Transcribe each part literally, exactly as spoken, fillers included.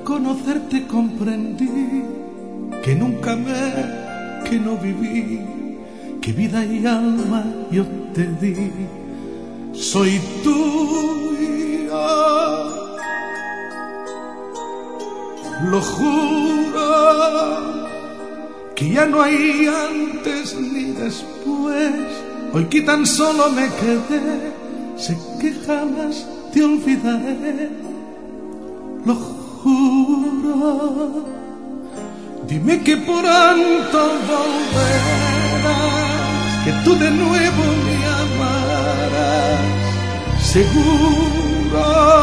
conocerte comprendí que nunca amé, que no viví, que vida y alma yo te di. Soy tuya, lo juro, que ya no hay antes ni después. Hoy que tan solo me quedé, sé que jamás te olvidaré, lo juro. Dime que pronto volverás, que tú de nuevo me amarás. Seguro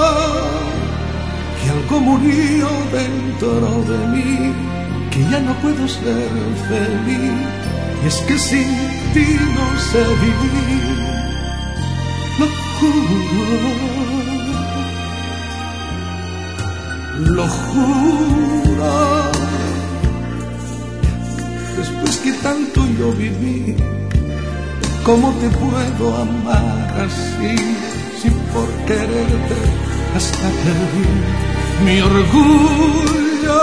que algo murió dentro de mí, que ya no puedo ser feliz. Y es que sin ti no sé vivir, lo juro, lo juro. Después que tanto yo viví, ¿cómo te puedo amar así? Si por quererte hasta perdí mi orgullo,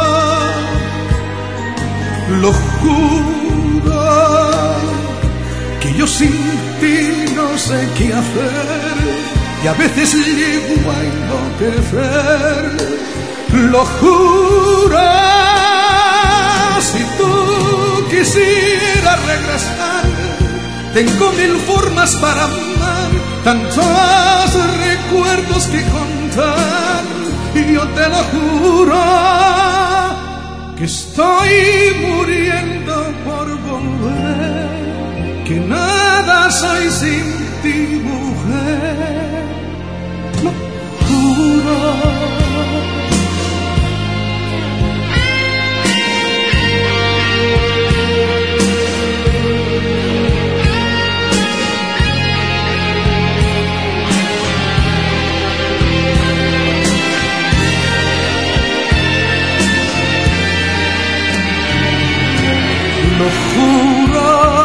lo juro, que yo sin ti no sé qué hacer, y a veces llego a enloquecer, lo juro. Si tú quisieras regresar, tengo mil formas para amar, tantos recuerdos que contar, y yo te lo juro, que estoy muriendo por volver, que nada soy sin ti, mujer, lo juro. Lo juro,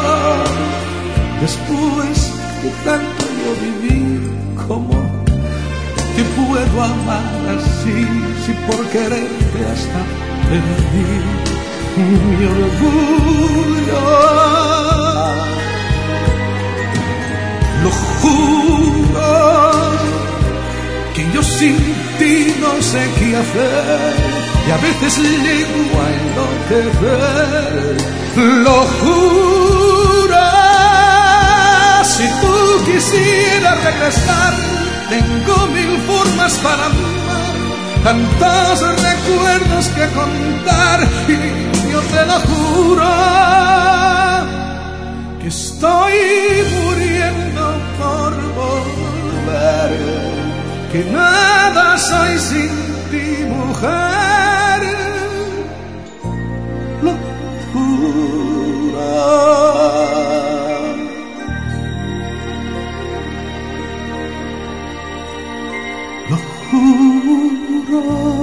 después de tanto yo viví, ¿cómo te puedo amar así? Si por quererte hasta perdí mi orgullo, lo juro, que yo sin ti no sé qué hacer, y a veces llego a enloquecer, lo juro. Si tú quisieras regresar, tengo mil formas para amar, tantos recuerdos que contar, y yo te lo juro, que estoy muriendo por volver, que nada soy sin ti, mujer, lo juro, lo juro.